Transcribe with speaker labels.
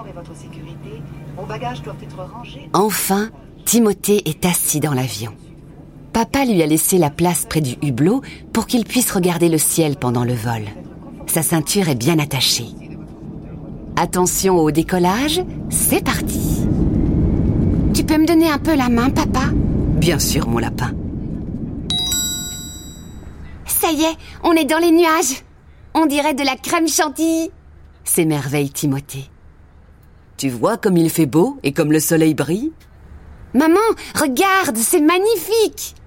Speaker 1: confort et votre sécurité, vos bagages doivent être rangés.
Speaker 2: Enfin, Timothée est assis dans l'avion. Papa lui a laissé la place près du hublot pour qu'il puisse regarder le ciel pendant le vol. Sa ceinture est bien attachée. Attention au décollage, c'est parti.
Speaker 3: Tu peux me donner un peu la main, papa?
Speaker 2: Bien sûr, mon lapin.
Speaker 3: Ça y est, on est dans les nuages. On dirait de la crème chantilly.
Speaker 2: S'émerveille Timothée. Tu vois comme il fait beau et comme le soleil brille?
Speaker 3: Maman, regarde, c'est magnifique.